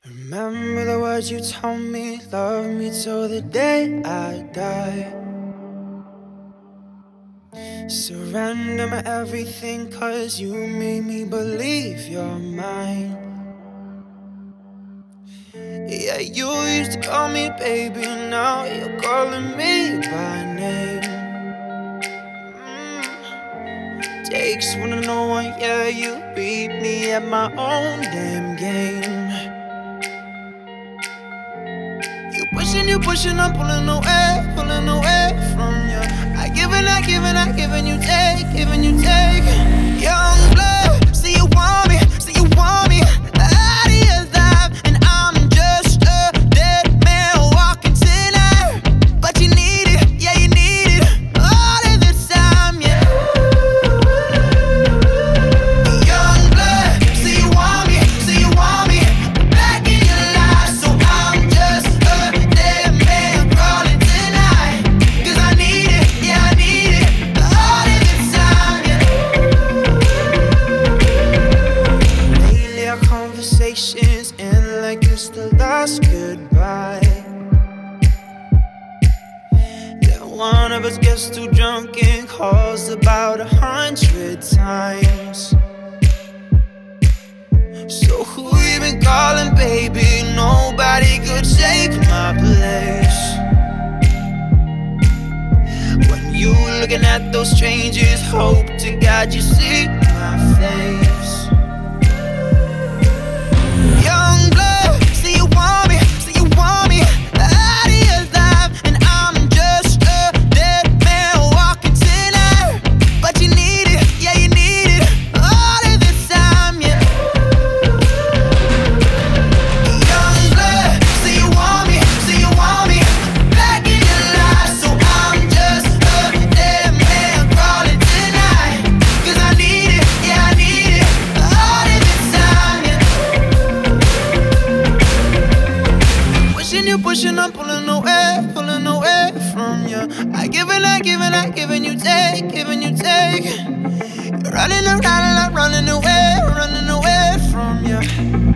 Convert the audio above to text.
Remember the words you told me, love me till the day I die. Surrender my everything, cause you made me believe you're mine. Yeah, you used to call me baby, now you're calling me by name. Takes one to know one, yeah, you beat me at my own damn game. You pushing, I'm pulling away from you. I giving you take. Young blood, see you want me out of your life, and I'm just a dead man walking tonight. But you need it, yeah, you need it all of the time, yeah. Young blood, see you want me back in your life, so I'm just a dead man crawling tonight. 'Cause I need it, yeah, I need it all of the time, yeah. Lately our conversations end like it's the last goodbye. Yeah, one of us gets too drunk and calls about 100 times. So who you been calling, baby? Nobody could take my place. When you looking at those strangers, hope to God you see my face. Young blood, see you want me out of your life, and I'm just a dead man walking tonight. But you need it, yeah, you need it all of the time, yeah. Young blood, see you want me back in your life, so I'm just a dead man crawling tonight. 'Cause I need it, yeah, I need it all of the time, yeah. Pushing, I'm pulling away from you. I giving you take. You're running around and I'm running away from you.